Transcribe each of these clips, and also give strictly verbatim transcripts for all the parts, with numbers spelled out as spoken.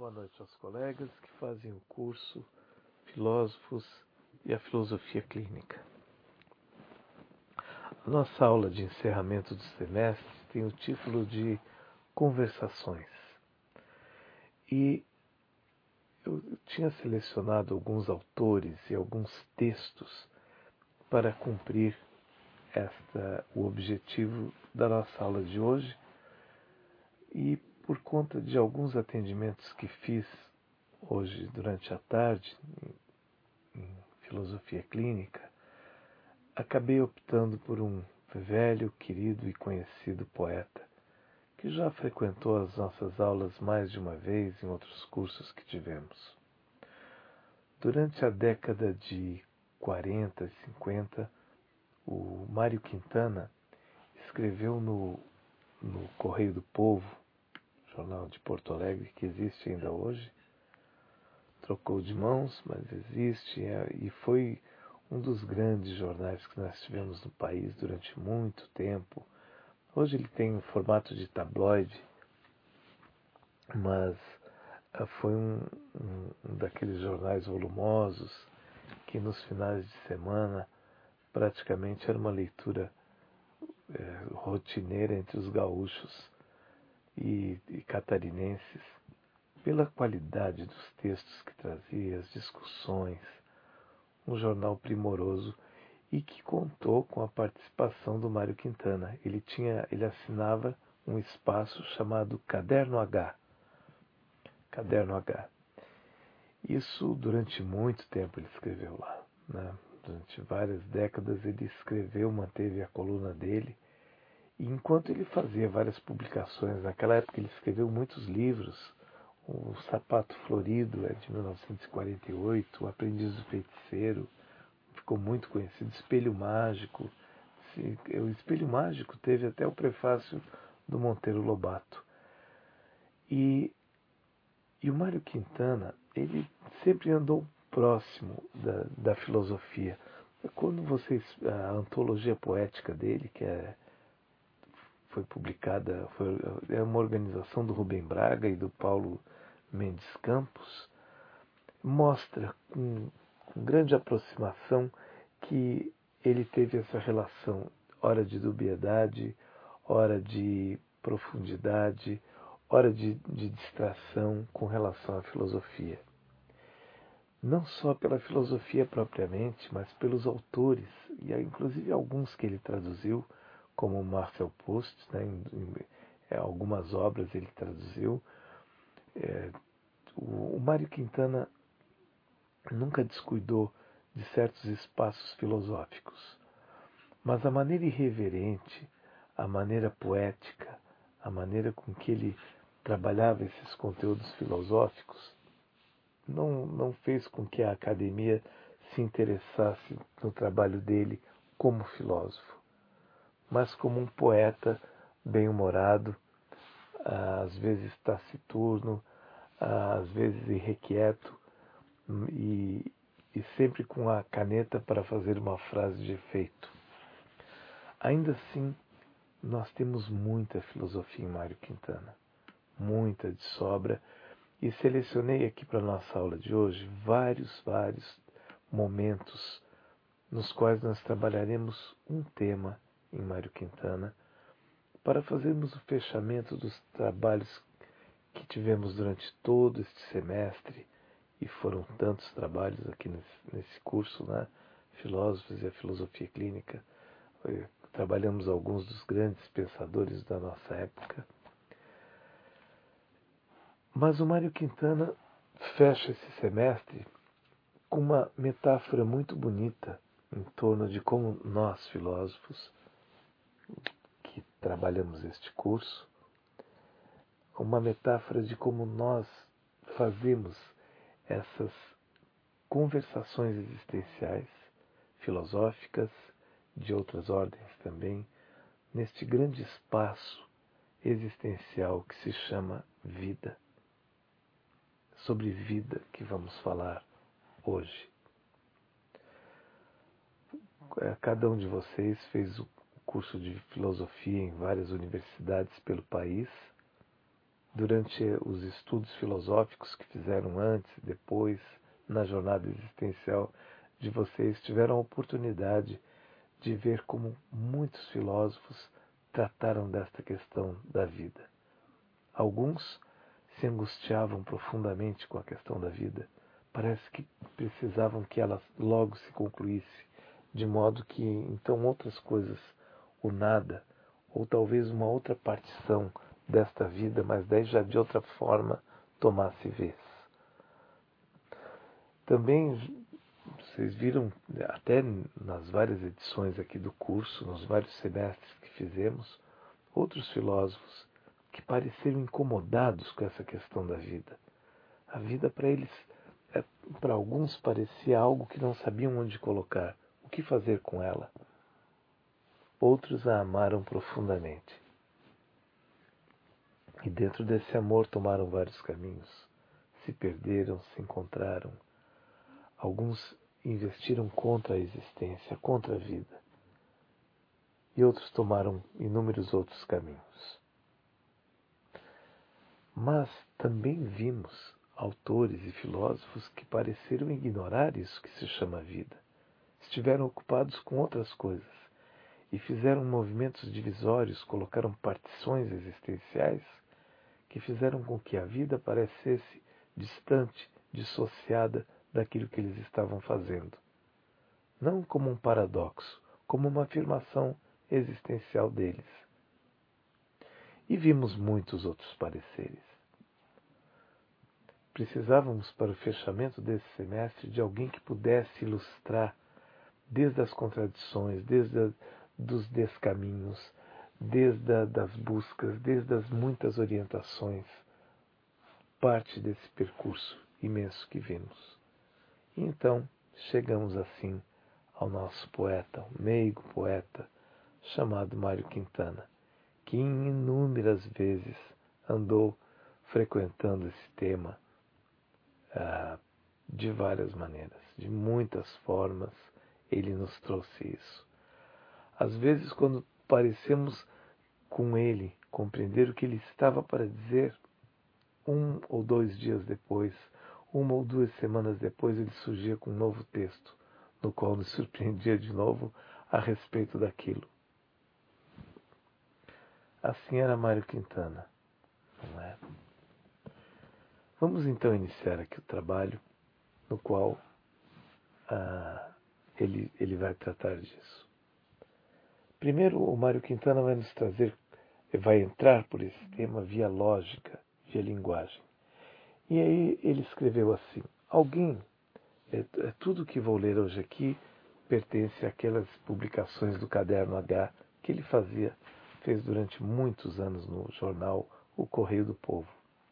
boa noite aos colegas que fazem o curso Filósofos e a Filosofia Clínica. A nossa aula de encerramento do semestre tem o título de Conversações. E eu tinha selecionado alguns autores e alguns textos para cumprir esta, o objetivo da nossa aula de hoje. E por conta de alguns atendimentos que fiz hoje durante a tarde em, em filosofia clínica, acabei optando por um velho, querido e conhecido poeta que já frequentou as nossas aulas mais de uma vez em outros cursos que tivemos. Durante a década de quarenta e cinquenta, o Mário Quintana escreveu no, no Correio do Povo, jornal de Porto Alegre, que existe ainda hoje, trocou de mãos, mas existe, é, e foi um dos grandes jornais que nós tivemos no país durante muito tempo. Hoje ele tem um formato de tabloide, mas uh, foi um, um, um daqueles jornais volumosos que nos finais de semana praticamente era uma leitura é, rotineira entre os gaúchos e, e catarinenses, pela qualidade dos textos que trazia, as discussões, um jornal primoroso e que contou com a participação do Mário Quintana. Ele tinha, ele assinava um espaço chamado Caderno H. Caderno H. Isso durante muito tempo ele escreveu lá, né? Durante várias décadas ele escreveu, manteve a coluna dele. E enquanto ele fazia várias publicações, naquela época ele escreveu muitos livros. O Sapato Florido é de mil novecentos e quarenta e oito, O Aprendiz do Feiticeiro, ficou muito conhecido, Espelho Mágico. O Espelho Mágico teve até o prefácio do Monteiro Lobato. E, e o Mário Quintana, ele sempre andou próximo da, da filosofia. Quando vocês, a antologia poética dele, que é, foi publicada, foi, é uma organização do Rubem Braga e do Paulo Mendes Campos, mostra com, com grande aproximação que ele teve essa relação, hora de dubiedade, hora de profundidade, hora de, de distração com relação à filosofia. Não só pela filosofia propriamente, mas pelos autores, e inclusive alguns que ele traduziu, como Marcel Proust, né, em, em, algumas obras ele traduziu. É, o, o Mário Quintana nunca descuidou de certos espaços filosóficos, mas a maneira irreverente, a maneira poética, a maneira com que ele trabalhava esses conteúdos filosóficos não, não fez com que a academia se interessasse no trabalho dele como filósofo, mas como um poeta bem-humorado, às vezes taciturno, às vezes irrequieto, e, e sempre com a caneta para fazer uma frase de efeito. Ainda assim, nós temos muita filosofia em Mário Quintana, muita de sobra, e selecionei aqui para a nossa aula de hoje vários, vários momentos nos quais nós trabalharemos um tema em Mário Quintana para fazermos o fechamento dos trabalhos que tivemos durante todo este semestre, e foram tantos trabalhos aqui nesse, nesse curso, né? Filósofos e a Filosofia Clínica. Trabalhamos alguns dos grandes pensadores da nossa época. Mas o Mário Quintana fecha esse semestre com uma metáfora muito bonita em torno de como nós, filósofos, que trabalhamos este curso, uma metáfora de como nós fazemos essas conversações existenciais, filosóficas, de outras ordens também, neste grande espaço existencial que se chama vida. Sobre vida que vamos falar hoje. Cada um de vocês fez o curso de filosofia em várias universidades pelo país, durante os estudos filosóficos que fizeram antes, depois, na jornada existencial de vocês, tiveram a oportunidade de ver como muitos filósofos trataram desta questão da vida. Alguns se angustiavam profundamente com a questão da vida. Parece que precisavam que ela logo se concluísse, de modo que então outras coisas, o nada, ou talvez uma outra partição desta vida, mas daí já de outra forma, tomasse vez. Também vocês viram, até nas várias edições aqui do curso, nos vários semestres que fizemos, outros filósofos que pareceram incomodados com essa questão da vida. A vida para eles, é, para alguns, parecia algo que não sabiam onde colocar, o que fazer com ela. Outros a amaram profundamente. E dentro desse amor tomaram vários caminhos. Se perderam, se encontraram. Alguns investiram contra a existência, contra a vida. E outros tomaram inúmeros outros caminhos. Mas também vimos autores e filósofos que pareceram ignorar isso que se chama vida. Estiveram ocupados com outras coisas e fizeram movimentos divisórios, colocaram partições existenciais que fizeram com que a vida parecesse distante, dissociada daquilo que eles estavam fazendo. Não como um paradoxo, como uma afirmação existencial deles. E vimos muitos outros pareceres. Precisávamos, para o fechamento desse semestre, de alguém que pudesse ilustrar, desde as contradições, desde a, dos descaminhos, desde a, das buscas, desde as muitas orientações, parte desse percurso imenso que vimos. E então, chegamos assim ao nosso poeta, um meigo poeta, chamado Mário Quintana, que inúmeras vezes andou frequentando esse tema ah, de várias maneiras, de muitas formas, ele nos trouxe isso. Às vezes, quando parecemos com ele compreender o que ele estava para dizer, um ou dois dias depois, uma ou duas semanas depois, ele surgia com um novo texto, no qual nos surpreendia de novo a respeito daquilo. Assim era Mário Quintana, não é? Vamos então iniciar aqui o trabalho no qual ah, ele, ele vai tratar disso. Primeiro, o Mário Quintana vai nos trazer, vai entrar por esse tema via lógica, via linguagem. E aí ele escreveu assim: alguém, é, é tudo que vou ler hoje aqui pertence àquelas publicações do Caderno H que ele fazia, fez durante muitos anos no jornal O Correio do Povo.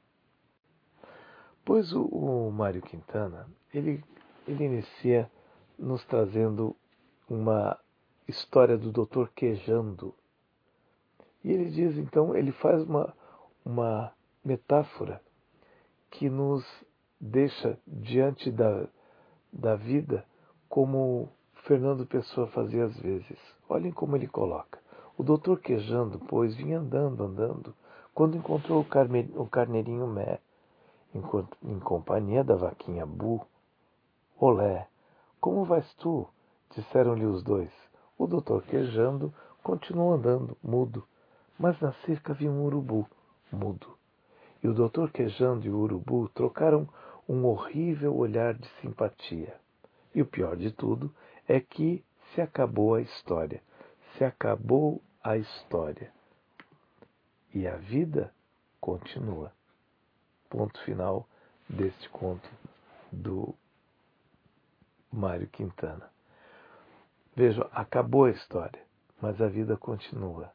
Pois o, o Mário Quintana, ele, ele inicia nos trazendo uma história do doutor Quejando. E ele diz, então, ele faz uma, uma metáfora que nos deixa diante da, da vida como Fernando Pessoa fazia às vezes. Olhem como ele coloca. O doutor Quejando, pois, vinha andando, andando, quando encontrou o, carme, o carneirinho Mé, em, em companhia da vaquinha Bu. Olé, como vais tu? Disseram-lhe os dois. O doutor Quejando continuou andando, mudo, mas na cerca havia um urubu, mudo. E o doutor Quejando e o urubu trocaram um horrível olhar de simpatia. E o pior de tudo é que se acabou a história. Se acabou a história. E a vida continua. Ponto final deste conto do Mário Quintana. Vejam, acabou a história, mas a vida continua.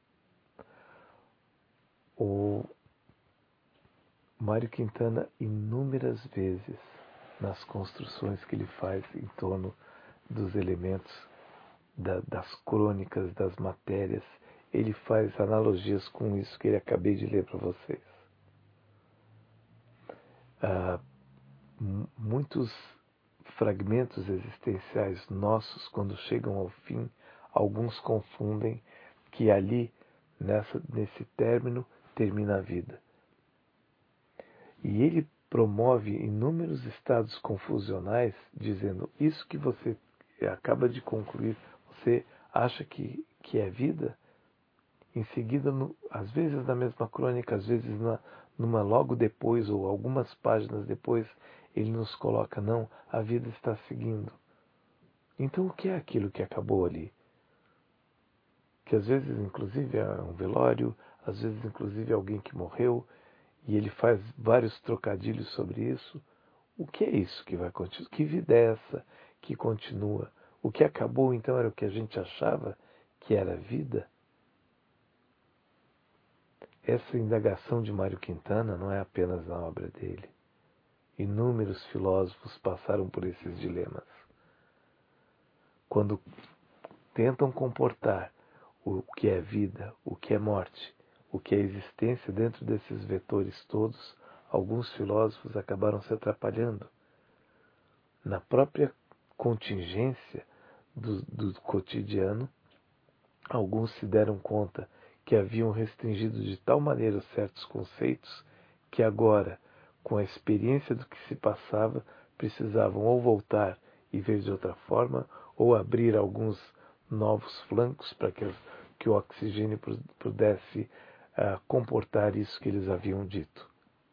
O Mário Quintana, inúmeras vezes, nas construções que ele faz em torno dos elementos, da, das crônicas, das matérias, ele faz analogias com isso que ele acabei de ler para vocês. Ah, muitos fragmentos existenciais nossos, quando chegam ao fim, alguns confundem que ali, nessa, nesse término, termina a vida. E ele promove inúmeros estados confusionais, dizendo: isso que você acaba de concluir, você acha que, que é vida? Em seguida, no, às vezes na mesma crônica, às vezes na, numa logo depois ou algumas páginas depois, ele nos coloca: não, a vida está seguindo. Então o que é aquilo que acabou ali? Que às vezes inclusive é um velório, às vezes inclusive é alguém que morreu, e ele faz vários trocadilhos sobre isso. O que é isso que vai continuar? Que vida é essa que continua? O que acabou então era o que a gente achava que era vida? Essa indagação de Mário Quintana não é apenas na obra dele. Inúmeros filósofos passaram por esses dilemas. Quando tentam comportar o que é vida, o que é morte, o que é existência dentro desses vetores todos, alguns filósofos acabaram se atrapalhando. Na própria contingência do, do cotidiano, alguns se deram conta que haviam restringido de tal maneira certos conceitos que agora, com a experiência do que se passava, precisavam ou voltar e ver de outra forma, ou abrir alguns novos flancos para que, que o oxigênio pudesse uh, comportar isso que eles haviam dito.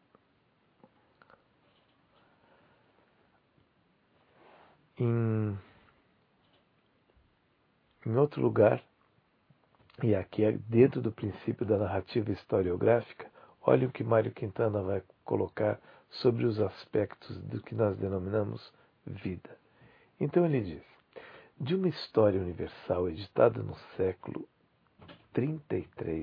Em, em outro lugar, e aqui é dentro do princípio da narrativa historiográfica, olha o que Mário Quintana vai colocar sobre os aspectos do que nós denominamos vida. Então ele diz: de uma história universal editada no século trinta e três,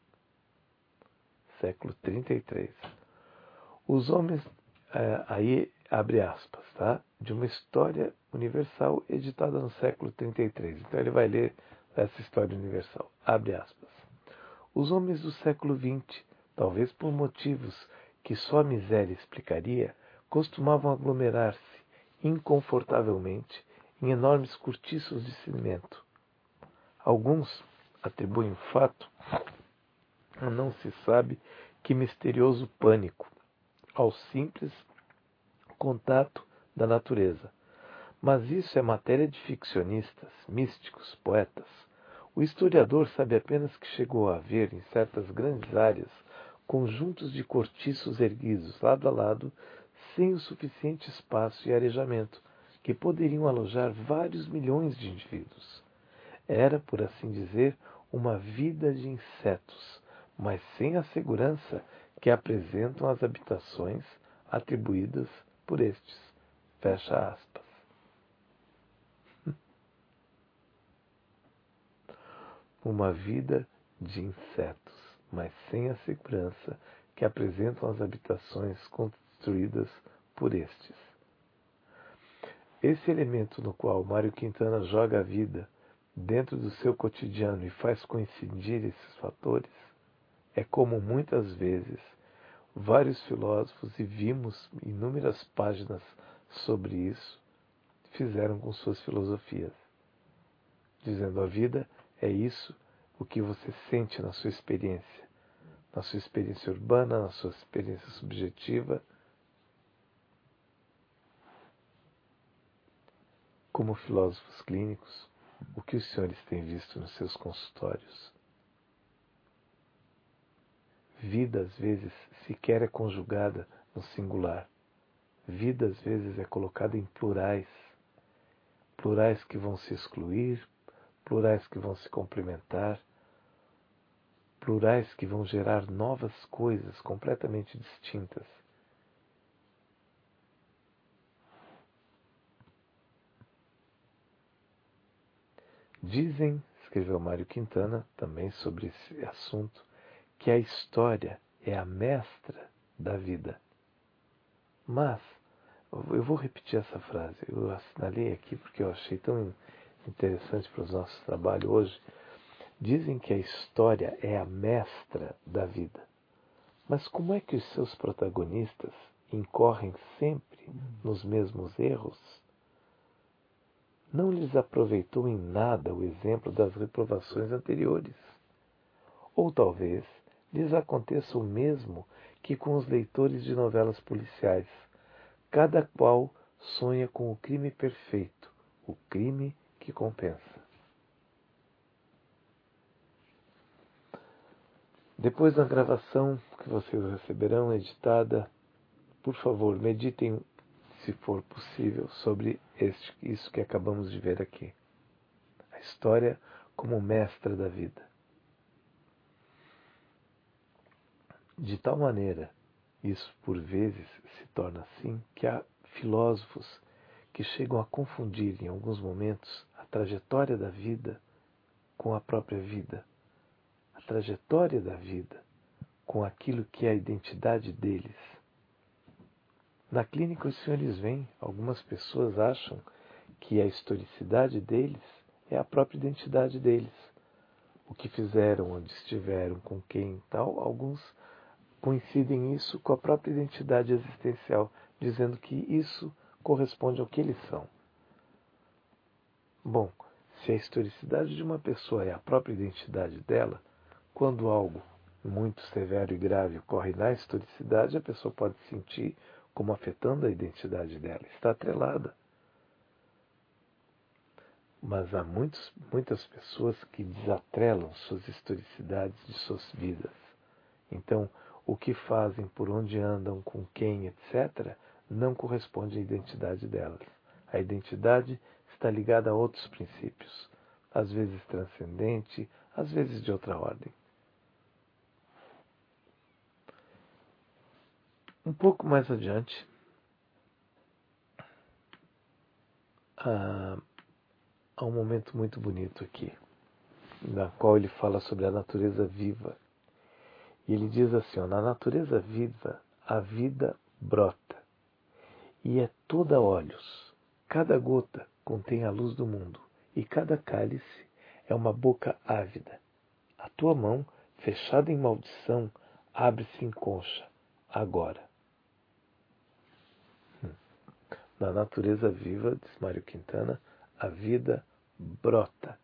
século trinta e três, os homens, aí abre aspas, tá? De uma história universal editada no século trinta e três. Então ele vai ler essa história universal, abre aspas. Os homens do século vinte, talvez por motivos que só a miséria explicaria, costumavam aglomerar-se inconfortavelmente em enormes cortiços de cimento. Alguns atribuem o fato a não se sabe que misterioso pânico ao simples contato da natureza. Mas isso é matéria de ficcionistas, místicos, poetas. O historiador sabe apenas que chegou a haver, em certas grandes áreas, conjuntos de cortiços erguidos lado a lado, sem o suficiente espaço e arejamento, que poderiam alojar vários milhões de indivíduos. Era, por assim dizer, uma vida de insetos, mas sem a segurança que apresentam as habitações atribuídas por estes. Fecha aspas. Uma vida de insetos, mas sem a segurança que apresentam as habitações construídas por estes. Esse elemento no qual Mário Quintana joga a vida dentro do seu cotidiano e faz coincidir esses fatores é como muitas vezes vários filósofos, e vimos inúmeras páginas sobre isso, fizeram com suas filosofias, dizendo: a vida é isso, o que você sente na sua experiência, na sua experiência urbana, na sua experiência subjetiva. Como filósofos clínicos, o que os senhores têm visto nos seus consultórios? Vida, às vezes, sequer é conjugada no singular. Vida, às vezes, é colocada em plurais. Plurais que vão se excluir, plurais que vão se complementar, plurais que vão gerar novas coisas completamente distintas. Dizem, escreveu Mário Quintana, também sobre esse assunto, que a história é a mestra da vida. Mas, eu vou repetir essa frase, eu assinalei aqui porque eu achei tão interessante para os nossos trabalhos hoje. Dizem que a história é a mestra da vida. Mas como é que os seus protagonistas incorrem sempre nos mesmos erros? Não lhes aproveitou em nada o exemplo das reprovações anteriores. Ou talvez lhes aconteça o mesmo que com os leitores de novelas policiais. Cada qual sonha com o crime perfeito, o crime que compensa. Depois da gravação que vocês receberão editada, por favor, meditem, se for possível, sobre este, isso que acabamos de ver aqui. A história como mestra da vida. De tal maneira, isso por vezes se torna assim, que há filósofos que chegam a confundir em alguns momentos a trajetória da vida com a própria vida. A trajetória da vida com aquilo que é a identidade deles. Na clínica os senhores veem, algumas pessoas acham que a historicidade deles é a própria identidade deles. O que fizeram, onde estiveram, com quem e tal, alguns coincidem isso com a própria identidade existencial, dizendo que isso corresponde ao que eles são. Bom, se a historicidade de uma pessoa é a própria identidade dela, quando algo muito severo e grave ocorre na historicidade, a pessoa pode sentir como afetando a identidade dela, está atrelada. Mas há muitos, muitas pessoas que desatrelam suas historicidades de suas vidas. Então, o que fazem, por onde andam, com quem, etcétera, não corresponde à identidade delas. A identidade está ligada a outros princípios, às vezes transcendente, às vezes de outra ordem. Um pouco mais adiante, há, há um momento muito bonito aqui, na qual ele fala sobre a natureza viva. E ele diz assim, ó, na natureza viva, a vida brota, e é toda olhos. Cada gota contém a luz do mundo, e cada cálice é uma boca ávida. A tua mão, fechada em maldição, abre-se em concha, agora. Na natureza viva, diz Mário Quintana, a vida brota.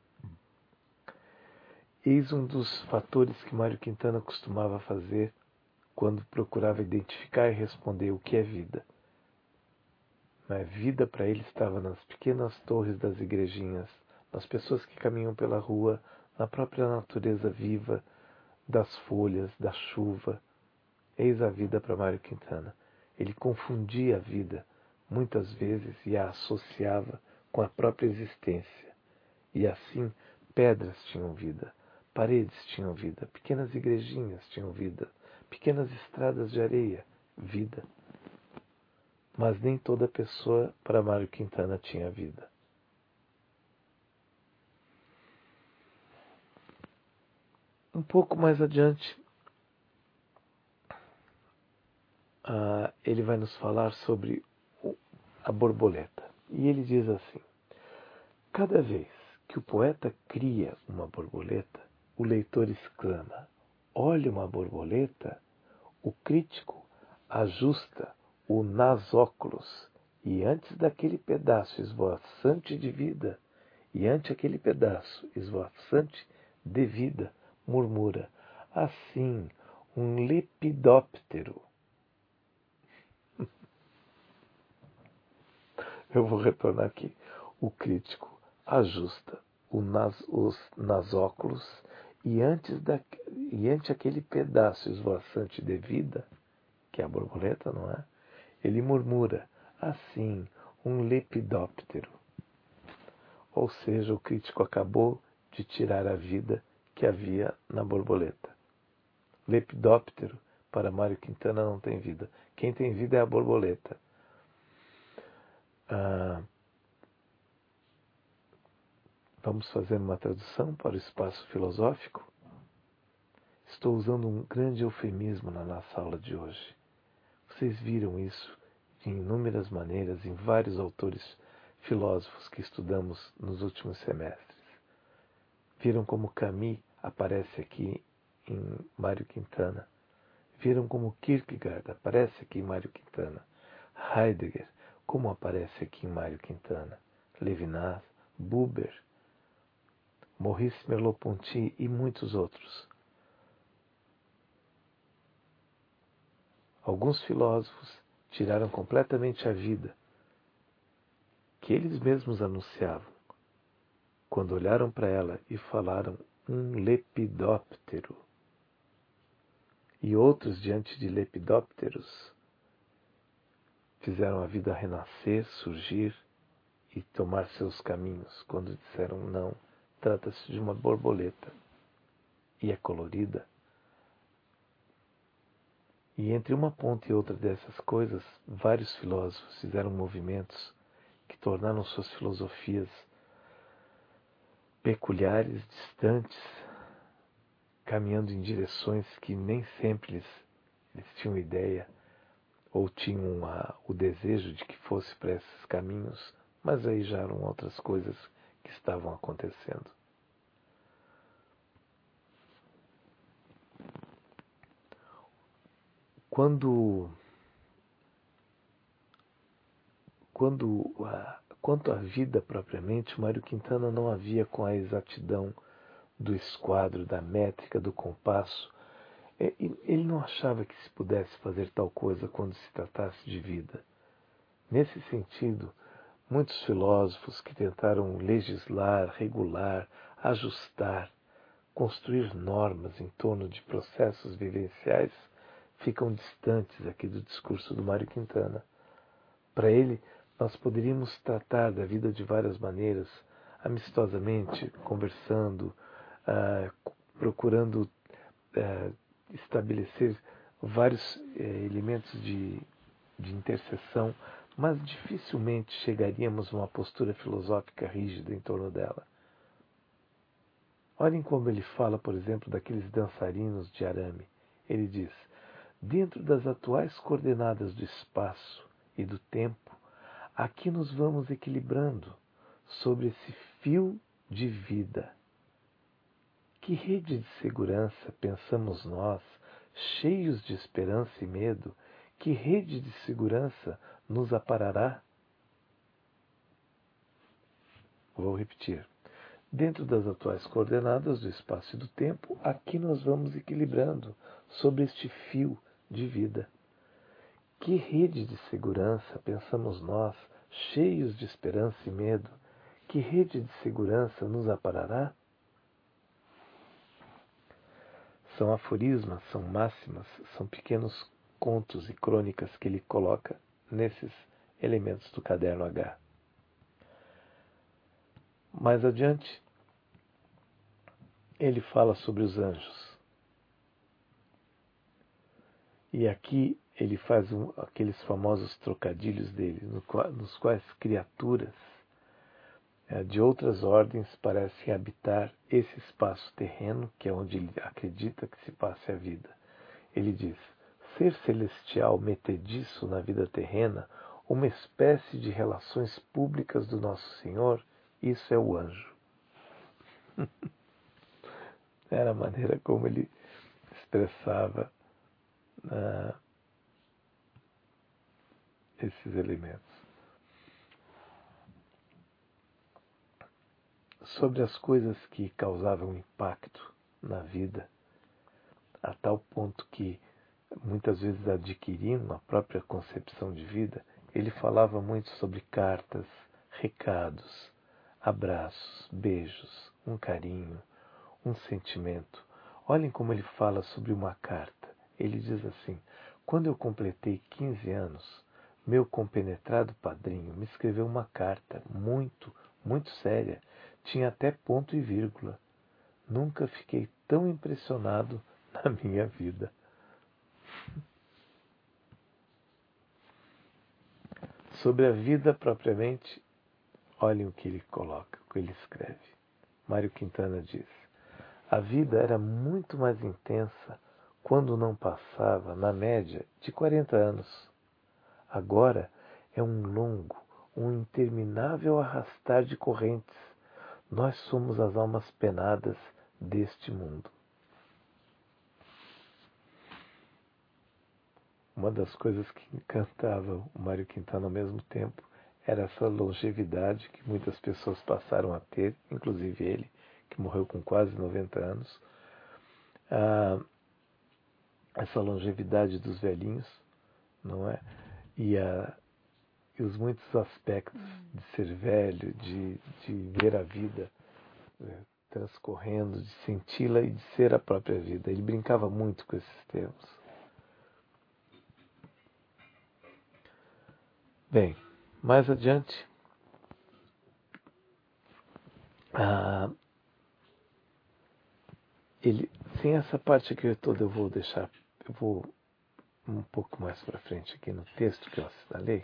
Eis um dos fatores que Mário Quintana costumava fazer quando procurava identificar e responder o que é vida. A vida para ele estava nas pequenas torres das igrejinhas, nas pessoas que caminham pela rua, na própria natureza viva, das folhas, da chuva. Eis a vida para Mário Quintana. Ele confundia a vida, muitas vezes, e a associava com a própria existência. E assim, pedras tinham vida, paredes tinham vida, pequenas igrejinhas tinham vida, pequenas estradas de areia, vida. Mas nem toda pessoa para Mário Quintana tinha vida. Um pouco mais adiante, uh, ele vai nos falar sobre a borboleta. E ele diz assim, cada vez que o poeta cria uma borboleta, o leitor exclama, olha uma borboleta, o crítico ajusta o nasóculos, e antes daquele pedaço esvoaçante de vida, e ante aquele pedaço esvoaçante de vida, murmura, assim, um lepidóptero. Eu vou retornar aqui. O crítico ajusta o nas, os nasóculos, e antes da, e ante aquele pedaço esvoaçante de vida, que é a borboleta, não é? Ele murmura, assim, um lepidóptero. Ou seja, o crítico acabou de tirar a vida que havia na borboleta. Lepidóptero, para Mário Quintana, não tem vida. Quem tem vida é a borboleta. Ah, vamos fazer uma tradução para o espaço filosófico? Estou usando um grande eufemismo na nossa aula de hoje. Vocês viram isso de inúmeras maneiras em vários autores filósofos que estudamos nos últimos semestres. Viram como Camus aparece aqui em Mário Quintana. Viram como Kierkegaard aparece aqui em Mário Quintana. Heidegger, como aparece aqui em Mário Quintana. Levinas, Buber, Maurice Merleau-Ponty e muitos outros. Alguns filósofos tiraram completamente a vida, que eles mesmos anunciavam, quando olharam para ela e falaram um lepidóptero. E outros, diante de lepidópteros, fizeram a vida renascer, surgir e tomar seus caminhos, quando disseram não, trata-se de uma borboleta e é colorida. E entre uma ponta e outra dessas coisas, vários filósofos fizeram movimentos que tornaram suas filosofias peculiares, distantes, caminhando em direções que nem sempre eles, eles tinham ideia ou tinham a, o desejo de que fosse para esses caminhos, mas aí já eram outras coisas que estavam acontecendo. Quando, quando a, quanto à vida propriamente, Mário Quintana não havia com a exatidão do esquadro, da métrica, do compasso. Ele não achava que se pudesse fazer tal coisa quando se tratasse de vida. Nesse sentido, muitos filósofos que tentaram legislar, regular, ajustar, construir normas em torno de processos vivenciais ficam distantes aqui do discurso do Mário Quintana. Para ele, nós poderíamos tratar da vida de várias maneiras, amistosamente, conversando, uh, procurando uh, estabelecer vários uh, elementos de, de interseção, mas dificilmente chegaríamos a uma postura filosófica rígida em torno dela. Olhem como ele fala, por exemplo, daqueles dançarinos de arame. Ele diz: dentro das atuais coordenadas do espaço e do tempo, aqui nos vamos equilibrando sobre esse fio de vida. Que rede de segurança, pensamos nós, cheios de esperança e medo, que rede de segurança nos aparará? Vou repetir. Dentro das atuais coordenadas do espaço e do tempo, aqui nós vamos equilibrando sobre este fio de vida. Que rede de segurança, pensamos nós, cheios de esperança e medo, que rede de segurança nos aparará? São aforismas, são máximas, são pequenos contos e crônicas que ele coloca nesses elementos do caderno H. Mais adiante, ele fala sobre os anjos. E aqui ele faz um, aqueles famosos trocadilhos dele, no qual, nos quais criaturas é, de outras ordens parecem habitar esse espaço terreno, que é onde ele acredita que se passe a vida. Ele diz: ser celestial metediço na vida terrena, uma espécie de relações públicas do Nosso Senhor, isso é o anjo. Era a maneira como ele expressava uh, esses elementos. Sobre as coisas que causavam impacto na vida, a tal ponto que muitas vezes adquiriam a própria concepção de vida, ele falava muito sobre cartas, recados, abraços, beijos, um carinho, um sentimento. Olhem como ele fala sobre uma carta. Ele diz assim: quando eu completei quinze anos, meu compenetrado padrinho me escreveu uma carta muito, muito séria. Tinha até ponto e vírgula. Nunca fiquei tão impressionado na minha vida. Sobre a vida propriamente, olhem o que ele coloca, o que ele escreve. Mário Quintana diz: a vida era muito mais intensa quando não passava, na média, de quarenta anos. Agora é um longo, um interminável arrastar de correntes. Nós somos as almas penadas deste mundo. Uma das coisas que encantava o Mário Quintana ao mesmo tempo era essa longevidade que muitas pessoas passaram a ter, inclusive ele, que morreu com quase noventa anos. Ah, essa longevidade dos velhinhos, não é? E, a, e os muitos aspectos de ser velho, de, de ver a vida é, transcorrendo, de senti-la e de ser a própria vida. Ele brincava muito com esses termos. Bem, mais adiante, ah, ele, sem essa parte aqui toda eu vou deixar, eu vou um pouco mais para frente aqui no texto que eu assinalei.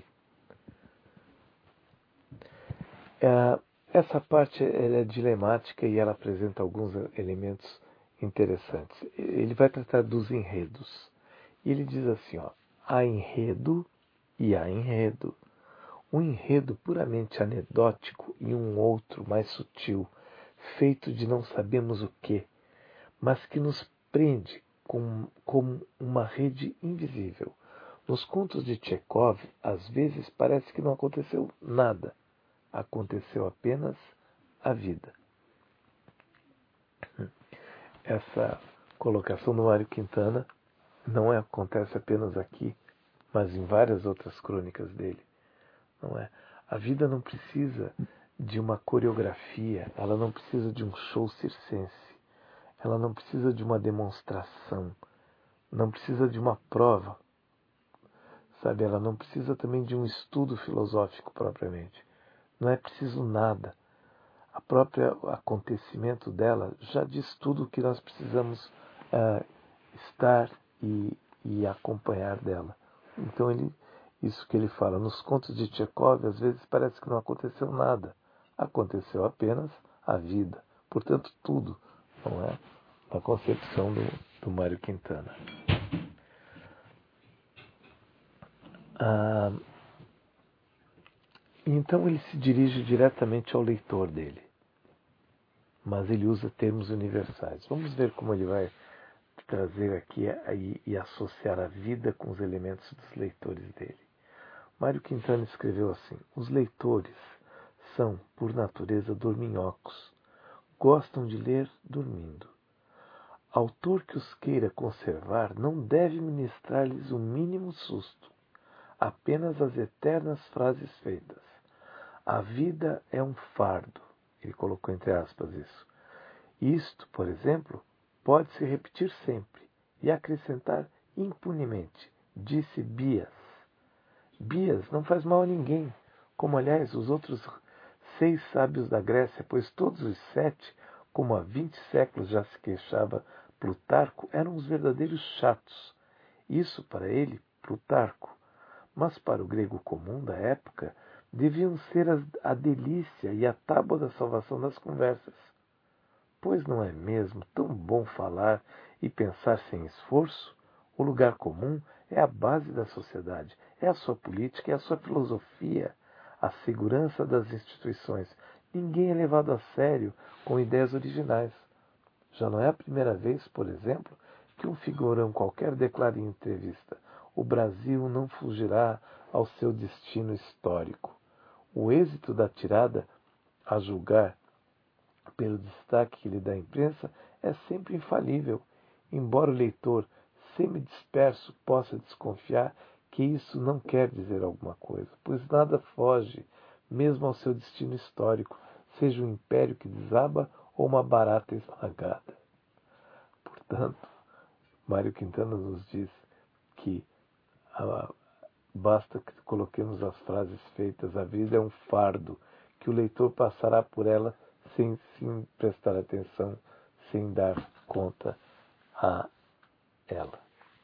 É, essa parte ela é dilemática e ela apresenta alguns elementos interessantes. Ele vai tratar dos enredos. E ele diz assim, ó, há enredo e há enredo. Um enredo puramente anedótico e um outro mais sutil, feito de não sabemos o que, mas que nos prende com, como uma rede invisível. Nos contos de Tchekov, às vezes parece que não aconteceu nada. Aconteceu apenas a vida. Essa colocação do Mário Quintana não é, acontece apenas aqui, mas em várias outras crônicas dele. Não é? A vida não precisa de uma coreografia, ela não precisa de um show circense, ela não precisa de uma demonstração, não precisa de uma prova, sabe? Ela não precisa também de um estudo filosófico propriamente. Não é preciso nada. A própria acontecimento dela já diz tudo o que nós precisamos uh, estar e, e acompanhar dela. Então ele, isso que ele fala, nos contos de Tchekov, às vezes parece que não aconteceu nada. Aconteceu apenas a vida. Portanto, tudo, não é? Na concepção do, do Mário Quintana. Ah, então ele se dirige diretamente ao leitor dele. Mas ele usa termos universais. Vamos ver como ele vai trazer aqui e, e associar a vida com os elementos dos leitores dele. Mário Quintana escreveu assim: os leitores são, por natureza, dorminhocos. Gostam de ler dormindo. Autor que os queira conservar não deve ministrar-lhes o mínimo susto, apenas as eternas frases feitas. A vida é um fardo. Ele colocou entre aspas isso. Isto, por exemplo, pode-se repetir sempre e acrescentar impunemente, disse Bias. Bias não faz mal a ninguém, como aliás os outros seis sábios da Grécia, pois todos os sete, como há vinte séculos já se queixava Plutarco, eram os verdadeiros chatos. Isso para ele, Plutarco. Mas para o grego comum da época, deviam ser a delícia e a tábua da salvação das conversas. Pois não é mesmo tão bom falar e pensar sem esforço? O lugar comum é a base da sociedade, é a sua política, é a sua filosofia, a segurança das instituições. Ninguém é levado a sério com ideias originais. Já não é a primeira vez, por exemplo, que um figurão qualquer declara em entrevista: o Brasil não fugirá ao seu destino histórico. O êxito da tirada, a julgar pelo destaque que lhe dá a imprensa, é sempre infalível, embora o leitor semidisperso possa desconfiar que isso não quer dizer alguma coisa, pois nada foge, mesmo ao seu destino histórico, seja um império que desaba ou uma barata esmagada. Portanto, Mário Quintana nos diz que ah, basta que coloquemos as frases feitas, a vida é um fardo, que o leitor passará por ela sem, sem prestar atenção, sem dar conta a ela.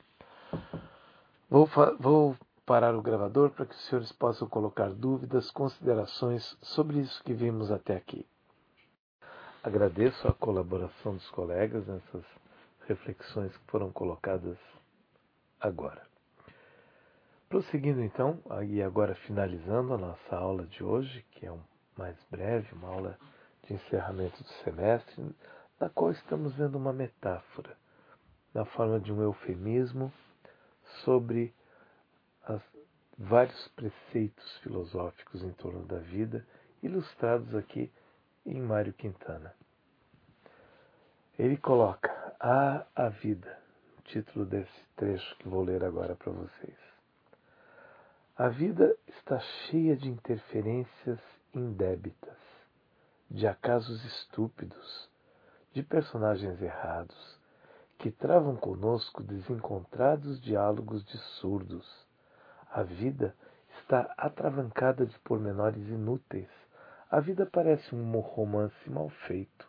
Vou, vou parar o gravador para que os senhores possam colocar dúvidas, considerações sobre isso que vimos até aqui. Agradeço a colaboração dos colegas nessas reflexões que foram colocadas agora. Prosseguindo então, e agora finalizando a nossa aula de hoje, que é um mais breve, uma aula de encerramento do semestre, na qual estamos vendo uma metáfora, na forma de um eufemismo, sobre os vários preceitos filosóficos em torno da vida, ilustrados aqui em Mário Quintana. Ele coloca "Há a vida", o título desse trecho que vou ler agora para vocês. A vida está cheia de interferências indébitas, de acasos estúpidos, de personagens errados, que travam conosco desencontrados diálogos de surdos. A vida está atravancada de pormenores inúteis. A vida parece um romance mal feito.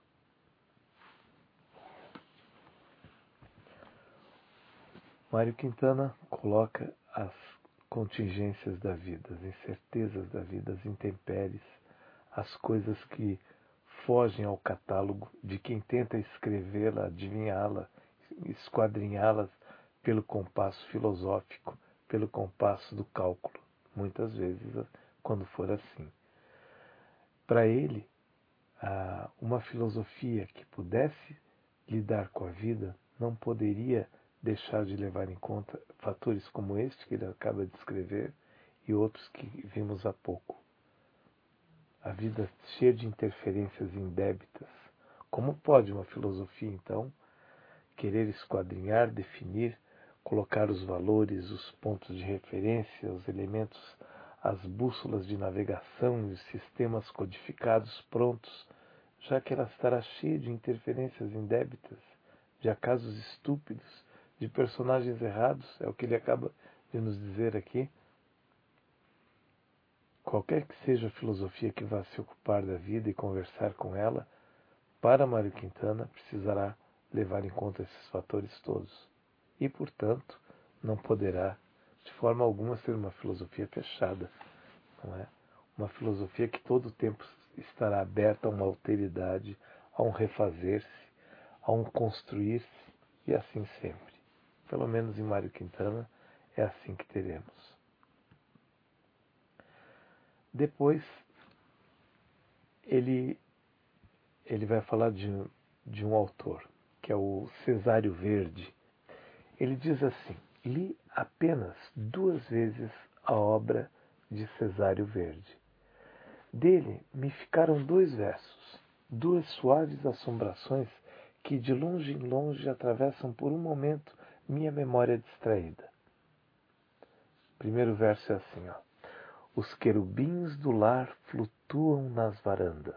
Mário Quintana coloca as contingências da vida, as incertezas da vida, as intempéries, as coisas que fogem ao catálogo de quem tenta escrevê-la, adivinhá-la, esquadrinhá-las pelo compasso filosófico, pelo compasso do cálculo, muitas vezes, quando for assim. Para ele, uma filosofia que pudesse lidar com a vida não poderia deixar de levar em conta fatores como este que ele acaba de escrever e outros que vimos há pouco. A vida cheia de interferências indébitas. Como pode uma filosofia, então, querer esquadrinhar, definir, colocar os valores, os pontos de referência, os elementos, as bússolas de navegação e os sistemas codificados prontos, já que ela estará cheia de interferências indébitas, de acasos estúpidos, de personagens errados, é o que ele acaba de nos dizer aqui. Qualquer que seja a filosofia que vá se ocupar da vida e conversar com ela, para Mário Quintana precisará levar em conta esses fatores todos. E, portanto, não poderá, de forma alguma, ser uma filosofia fechada. Não é? Uma filosofia que todo o tempo estará aberta a uma alteridade, a um refazer-se, a um construir-se, e assim sempre. Pelo menos em Mário Quintana é assim que teremos. Depois, ele, ele vai falar de, de um autor, que é o Cesário Verde. Ele diz assim: li apenas duas vezes a obra de Cesário Verde. Dele me ficaram dois versos, duas suaves assombrações que de longe em longe atravessam por um momento minha memória distraída. O primeiro verso é assim, ó. Os querubins do lar flutuam nas varandas.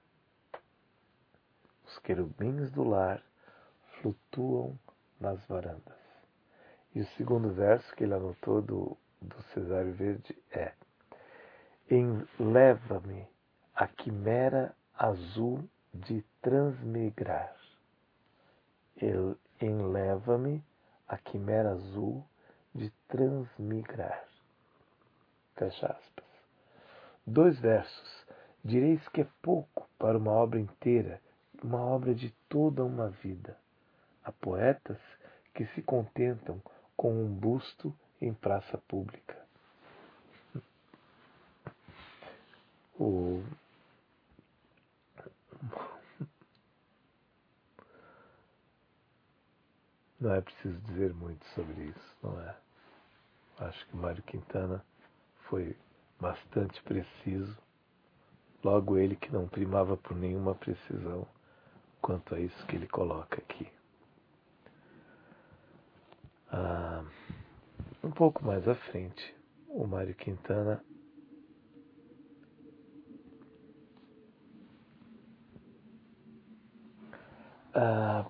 Os querubins do lar flutuam nas varandas. E o segundo verso que ele anotou do, do Cesário Verde é: enleva-me a quimera azul de transmigrar. Enleva-me a quimera azul de transmigrar. Fecha aspas. Dois versos. Direis que é pouco para uma obra inteira, uma obra de toda uma vida. Há poetas que se contentam com um busto em praça pública. O... Não é preciso dizer muito sobre isso, não é? Acho que Mário Quintana foi bastante preciso, logo ele que não primava por nenhuma precisão quanto a isso que ele coloca aqui. Ah, um pouco mais à frente, o Mário Quintana ah,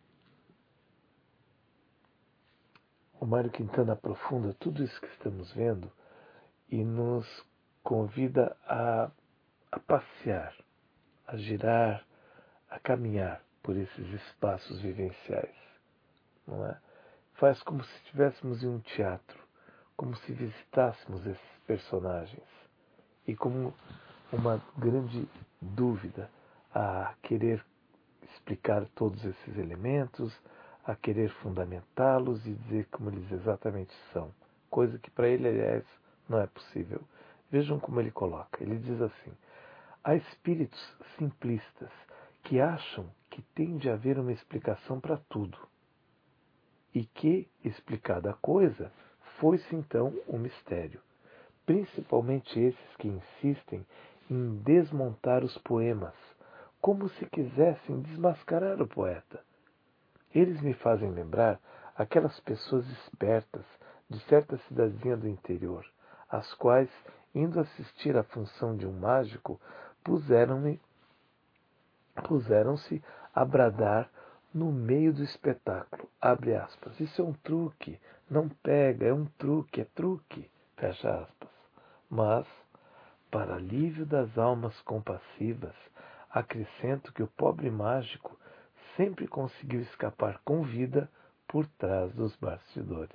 o Mário Quintana aprofunda tudo isso que estamos vendo e nos convida a, a passear, a girar, a caminhar por esses espaços vivenciais, não é? Faz como se estivéssemos em um teatro, como se visitássemos esses personagens e como uma grande dúvida a querer explicar todos esses elementos, a querer fundamentá-los e dizer como eles exatamente são, coisa que para ele, aliás, não é possível. Vejam como ele coloca. Ele diz assim: há espíritos simplistas que acham que tem de haver uma explicação para tudo e que, explicada a coisa, foi-se então o mistério. Principalmente esses que insistem em desmontar os poemas, como se quisessem desmascarar o poeta. Eles me fazem lembrar aquelas pessoas espertas de certa cidadezinha do interior, as quais, indo assistir à função de um mágico, puseram-me, puseram-se a bradar no meio do espetáculo. Abre aspas. Isso é um truque. Não pega, é um truque, é truque. Fecha aspas. Mas, para alívio das almas compassivas, acrescento que o pobre mágico sempre conseguiu escapar com vida por trás dos bastidores.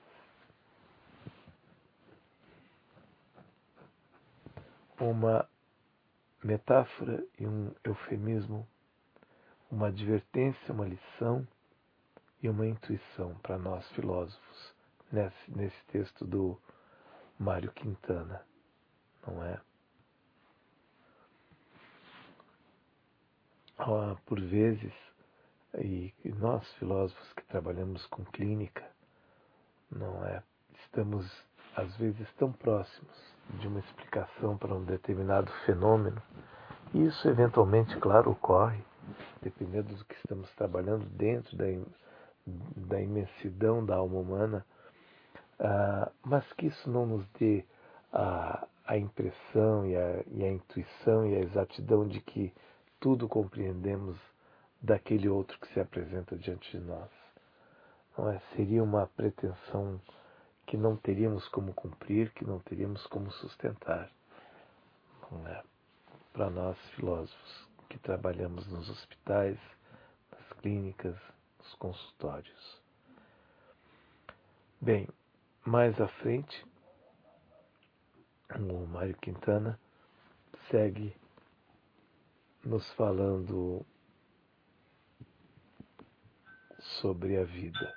Uma metáfora e um eufemismo, uma advertência, uma lição e uma intuição para nós filósofos nesse, nesse texto do Mário Quintana, não é? Ah, por vezes, e nós filósofos que trabalhamos com clínica, não é? Estamos às vezes tão próximos de uma explicação para um determinado fenômeno, e isso eventualmente, claro, ocorre, dependendo do que estamos trabalhando dentro da, da imensidão da alma humana, ah, mas que isso não nos dê a, a impressão e a, e a intuição e a exatidão de que tudo compreendemos daquele outro que se apresenta diante de nós. Não é? Seria uma pretensão que não teríamos como cumprir, que não teríamos como sustentar. Não é? Para nós filósofos que trabalhamos nos hospitais, nas clínicas, nos consultórios. Bem, mais à frente, o Mário Quintana segue nos falando sobre a vida.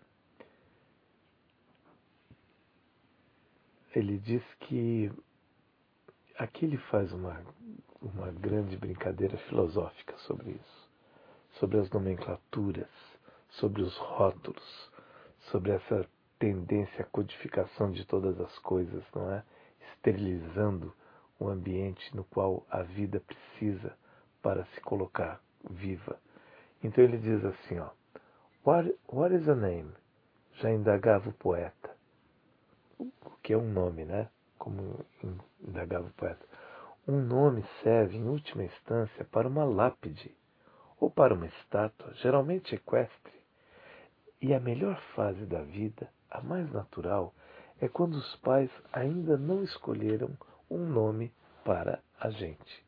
Ele diz que aqui ele faz uma, uma grande brincadeira filosófica sobre isso, sobre as nomenclaturas, sobre os rótulos, sobre essa tendência à codificação de todas as coisas, não é? Esterilizando o ambiente no qual a vida precisa para se colocar viva. Então ele diz assim, ó, What, what is a name? Já indagava o poeta. O que é um nome, né? Como indagava o poeta. Um nome serve, em última instância, para uma lápide ou para uma estátua, geralmente equestre. E a melhor fase da vida, a mais natural, é quando os pais ainda não escolheram um nome para a gente.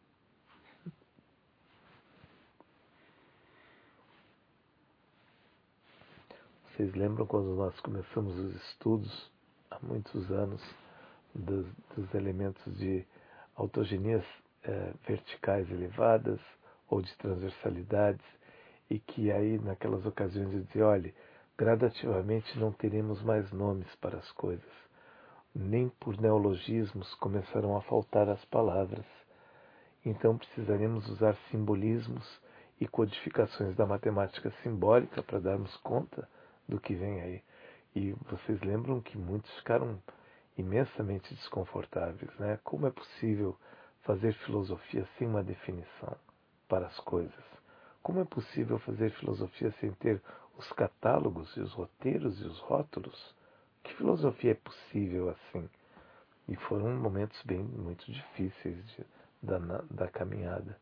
Vocês lembram quando nós começamos os estudos, há muitos anos, dos, dos elementos de autogenias eh, verticais elevadas ou de transversalidades, e que aí, naquelas ocasiões, eu dizia, olha, gradativamente não teremos mais nomes para as coisas. Nem por neologismos começarão a faltar as palavras. Então precisaremos usar simbolismos e codificações da matemática simbólica para darmos conta do que vem aí. E vocês lembram que muitos ficaram imensamente desconfortáveis, né? Como é possível fazer filosofia sem uma definição para as coisas? Como é possível fazer filosofia sem ter os catálogos e os roteiros e os rótulos? Que filosofia é possível assim? E foram momentos bem muito difíceis de, da, da caminhada.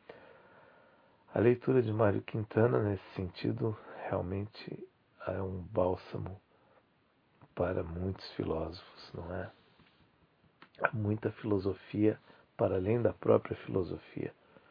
A leitura de Mário Quintana, nesse sentido, realmente é um bálsamo para muitos filósofos, não é? Há muita filosofia para além da própria filosofia.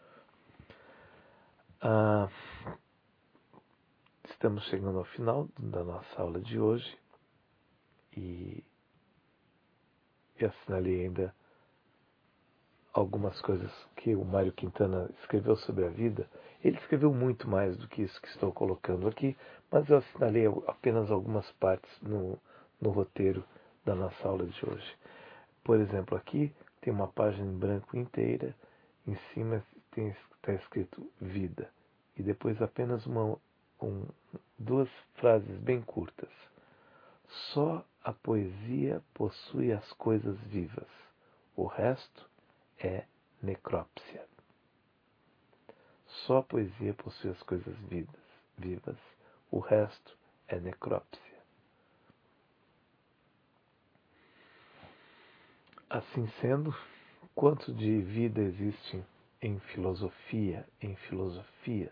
Ah, estamos chegando ao final da nossa aula de hoje e eu assinalei ainda algumas coisas que o Mário Quintana escreveu sobre a vida. Ele escreveu muito mais do que isso que estou colocando aqui, mas eu assinalei apenas algumas partes no, no roteiro da nossa aula de hoje. Por exemplo, aqui tem uma página em branco inteira, em cima está escrito vida, e depois apenas uma, um, duas frases bem curtas. Só a poesia possui as coisas vivas, o resto é necrópsia. Só a poesia possui as coisas vivas, vivas, o resto é necrópsia. Assim sendo, quanto de vida existe em filosofia, em filosofias?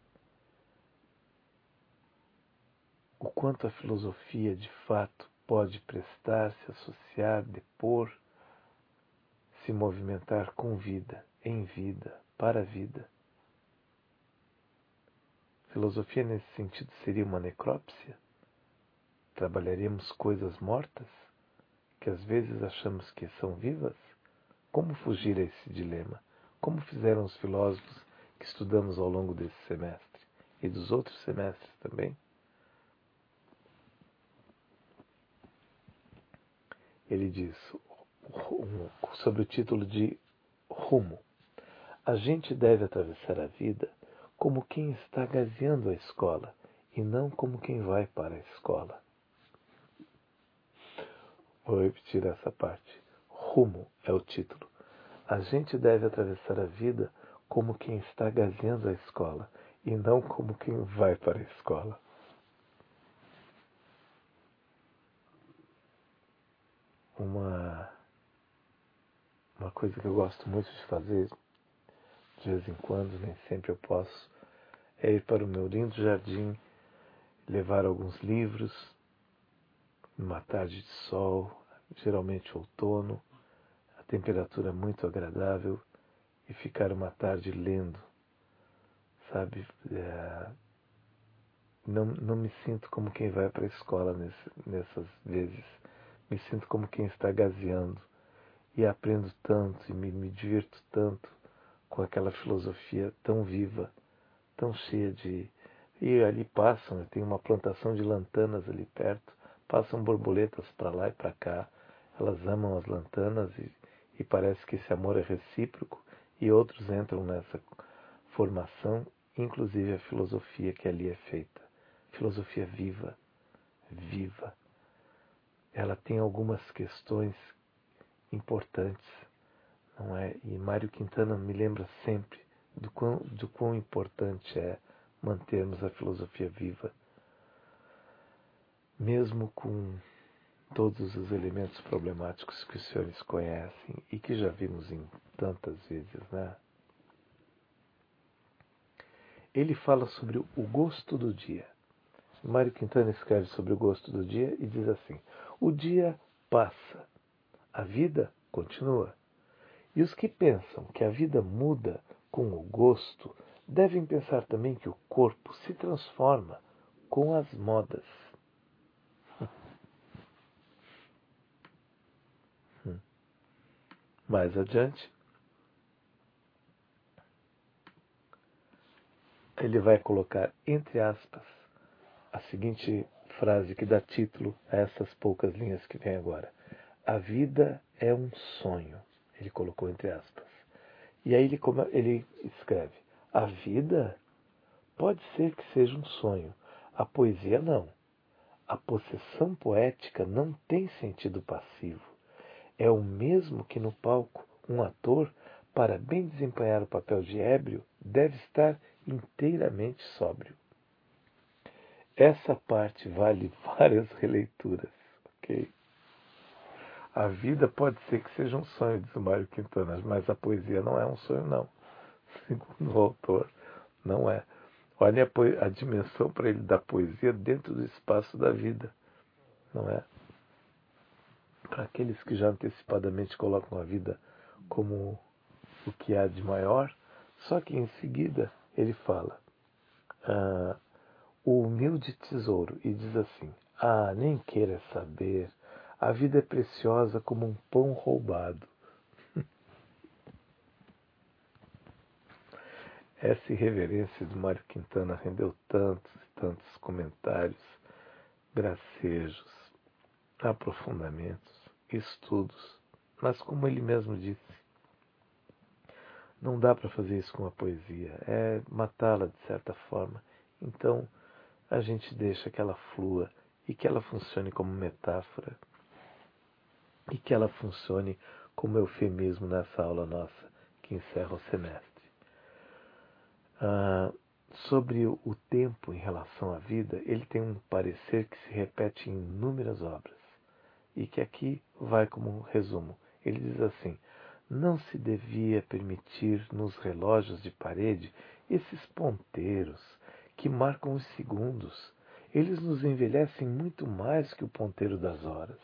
O quanto a filosofia de fato pode prestar, se associar, depor, se movimentar com vida, em vida, para a vida. Filosofia nesse sentido seria uma necrópsia? Trabalharíamos coisas mortas, que às vezes achamos que são vivas? Como fugir a esse dilema? Como fizeram os filósofos que estudamos ao longo desse semestre e dos outros semestres também? Ele diz, sobre o título de Rumo: a gente deve atravessar a vida como quem está gazeando a escola e não como quem vai para a escola. Vou repetir essa parte. Rumo é o título. A gente deve atravessar a vida como quem está gazeando a escola e não como quem vai para a escola. Uma, uma coisa que eu gosto muito de fazer, de vez em quando, nem sempre eu posso, é ir para o meu lindo jardim, levar alguns livros, numa tarde de sol, geralmente outono, a temperatura muito agradável, e ficar uma tarde lendo, sabe? É, não, não me sinto como quem vai para a escola nesse, nessas vezes. Me sinto como quem está gazeando e aprendo tanto e me, me divirto tanto com aquela filosofia tão viva, tão cheia de... E ali passam, tem uma plantação de lantanas ali perto, passam borboletas para lá e para cá, elas amam as lantanas e, e parece que esse amor é recíproco e outros entram nessa formação, inclusive a filosofia que ali é feita. Filosofia viva, viva. Ela tem algumas questões importantes, não é? E Mário Quintana me lembra sempre do quão, do quão importante é mantermos a filosofia viva, mesmo com todos os elementos problemáticos que os senhores conhecem e que já vimos em tantas vezes, né? Ele fala sobre o gosto do dia. Mário Quintana escreve sobre o gosto do dia e diz assim: o dia passa, a vida continua. E os que pensam que a vida muda com o gosto devem pensar também que o corpo se transforma com as modas. Mais adiante, ele vai colocar entre aspas a seguinte frase que dá título a essas poucas linhas que vem agora. A vida é um sonho. Ele colocou entre aspas. E aí ele, ele escreve: a vida pode ser que seja um sonho. A poesia não. A possessão poética não tem sentido passivo. É o mesmo que no palco um ator, para bem desempenhar o papel de ébrio, deve estar inteiramente sóbrio. Essa parte vale várias releituras, ok? A vida pode ser que seja um sonho, diz o Mário Quintana, mas a poesia não é um sonho, não. Segundo o autor, não é. Olha a, a dimensão para ele da poesia dentro do espaço da vida, não é? Para aqueles que já antecipadamente colocam a vida como o que há de maior, só que em seguida ele fala ah, o humilde tesouro e diz assim: ah, nem queira saber, a vida é preciosa como um pão roubado. Essa irreverência do Mário Quintana rendeu tantos e tantos comentários, gracejos, aprofundamentos, estudos. Mas como ele mesmo disse, não dá para fazer isso com a poesia, é matá-la de certa forma. Então a gente deixa que ela flua e que ela funcione como metáfora e que ela funcione como eufemismo nessa aula nossa que encerra o semestre. Ah, sobre o tempo em relação à vida, ele tem um parecer que se repete em inúmeras obras e que aqui vai como um resumo. Ele diz assim: não se devia permitir nos relógios de parede esses ponteiros que marcam os segundos. Eles nos envelhecem muito mais que o ponteiro das horas.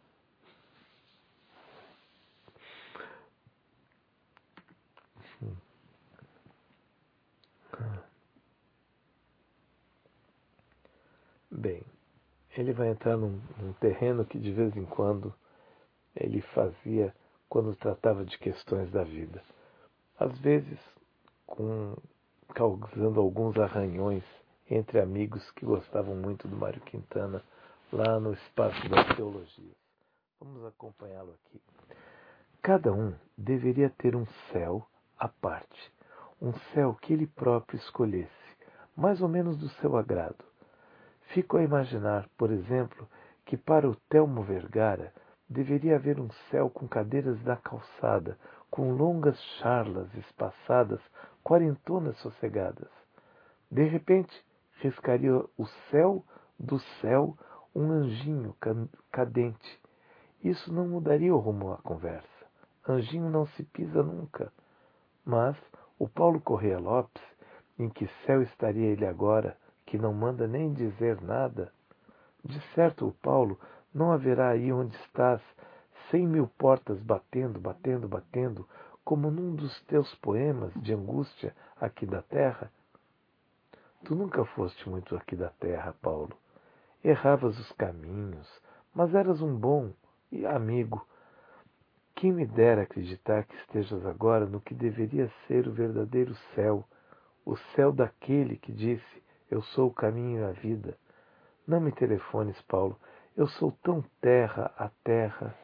Bem, ele vai entrar num, num terreno que de vez em quando ele fazia quando tratava de questões da vida. Às vezes, com, causando alguns arranhões entre amigos que gostavam muito do Mário Quintana, lá no espaço das teologias. Vamos acompanhá-lo aqui. Cada um deveria ter um céu à parte, um céu que ele próprio escolhesse, mais ou menos do seu agrado. Fico a imaginar, por exemplo, que para o Telmo Vergara deveria haver um céu com cadeiras na calçada, com longas charlas espaçadas, quarentonas sossegadas. De repente, riscaria o céu do céu um anjinho cadente. Isso não mudaria o rumo da conversa. Anjinho não se pisa nunca. Mas o Paulo Corrêa Lopes, em que céu estaria ele agora, que não manda nem dizer nada? De certo, o Paulo, não haverá aí onde estás cem mil portas batendo, batendo, batendo, como num dos teus poemas de angústia aqui da terra? Tu nunca foste muito aqui da terra, Paulo. Erravas os caminhos, mas eras um bom amigo. Quem me dera acreditar que estejas agora no que deveria ser o verdadeiro céu, o céu daquele que disse: eu sou o caminho e a vida. Não me telefones, Paulo. Eu sou tão terra a terra.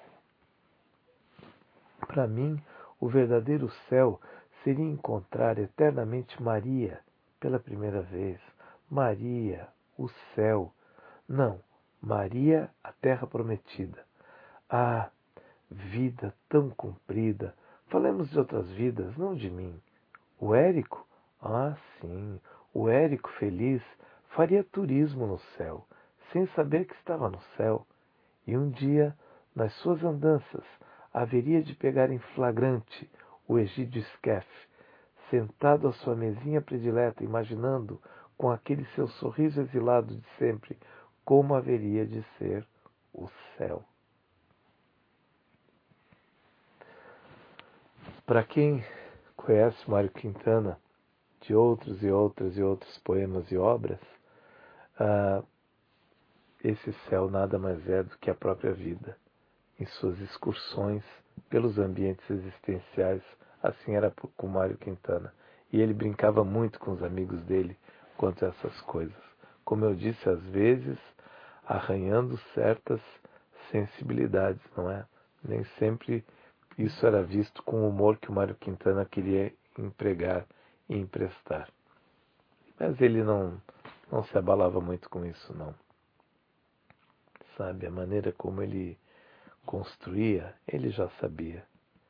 Para mim, o verdadeiro céu seria encontrar eternamente Maria pela primeira vez. Maria, o céu. Não, Maria, a terra prometida. Ah, vida tão comprida. Falemos de outras vidas, não de mim. O Érico? Ah, sim. O Érico feliz faria turismo no céu, sem saber que estava no céu. E um dia, nas suas andanças, haveria de pegar em flagrante o Egídio Skeff, sentado à sua mesinha predileta, imaginando, com aquele seu sorriso exilado de sempre, como haveria de ser o céu. Para quem conhece Mário Quintana, de outros e outras e outros poemas e obras, ah, esse céu nada mais é do que a própria vida, em suas excursões pelos ambientes existenciais. Assim era com Mário Quintana. E ele brincava muito com os amigos dele quanto a essas coisas. Como eu disse, às vezes arranhando certas sensibilidades, não é? Nem sempre isso era visto com o humor que o Mário Quintana queria empregar e emprestar. Mas ele não, não se abalava muito com isso, não. Sabe, a maneira como ele construía, ele já sabia.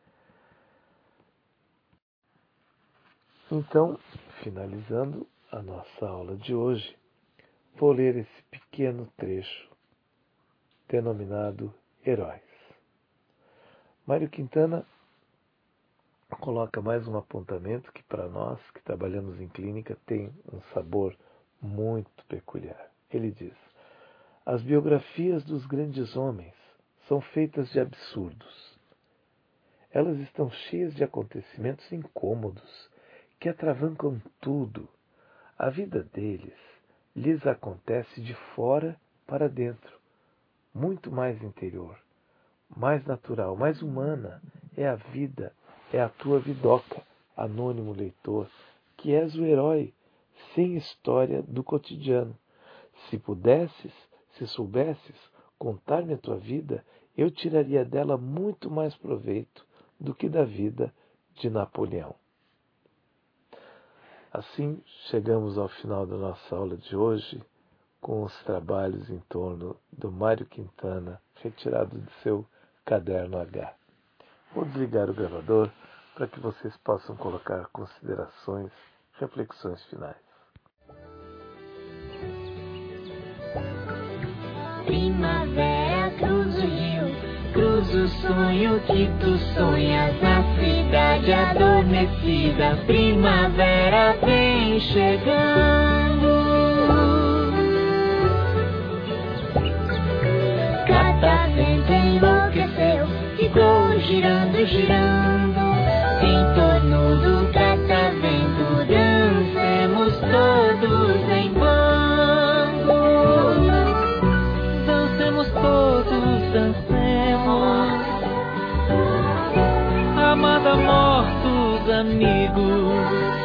Então, finalizando a nossa aula de hoje, vou ler esse pequeno trecho denominado Heróis. Mário Quintana coloca mais um apontamento que para nós que trabalhamos em clínica tem um sabor muito peculiar. Ele diz: as biografias dos grandes homens são feitas de absurdos. Elas estão cheias de acontecimentos incômodos que atravancam tudo. A vida deles lhes acontece de fora para dentro, muito mais interior, mais natural, mais humana. É a vida, é a tua vidoca, anônimo leitor, que és o herói sem história do cotidiano. Se pudesses, se soubesses contar-me a tua vida, eu tiraria dela muito mais proveito do que da vida de Napoleão. Assim, chegamos ao final da nossa aula de hoje com os trabalhos em torno do Mário Quintana, retirado de seu caderno H. Vou desligar o gravador para que vocês possam colocar considerações, reflexões finais. Primavera, cruzo o rio, cruzo o sonho que tu sonhas na cidade adormecida, primavera vem chegando. Catavento enlouqueceu, ficou girando, girando. Em torno do catavento dancemos todos em bando. Dancemos todos, dancemos. Amada, mortos amigos,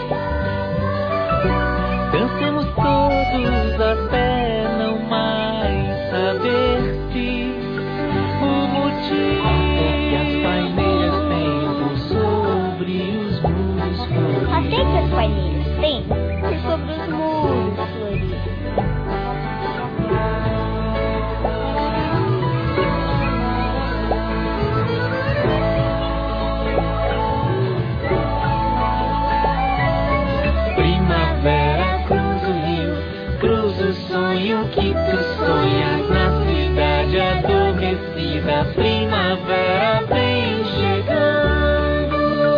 dancemos todos até não mais saber-se o motivo. Até que as paineiras tenham por sobre os muros floridos. Até que as paineiras tenham por sobre os muros floridos. Primavera cruza o rio, cruza o sonho que tu sonhas na cidade adormecida, primavera vem chegando.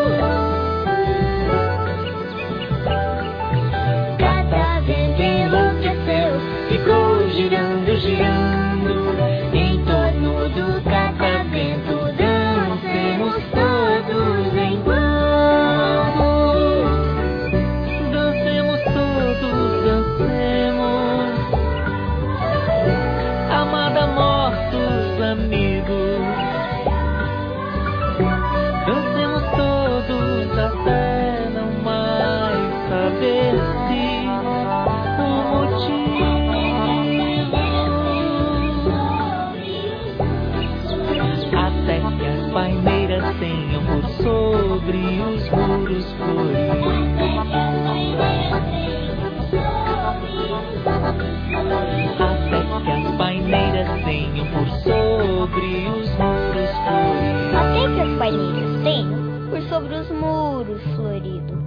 Catavento enlouqueceu, ficou girando, girando. Em torno do catavento dancemos todos em bando. Dancemos todos, dancemos. Amada, mortos amigos, dancemos todos até não mais saber-se o motivo. Até que as paineiras tenham por sobre os muros floridos. Até que as paineiras tenham por sobre os muros floridos. Até que as paineiras tenham por sobre os muros floridos.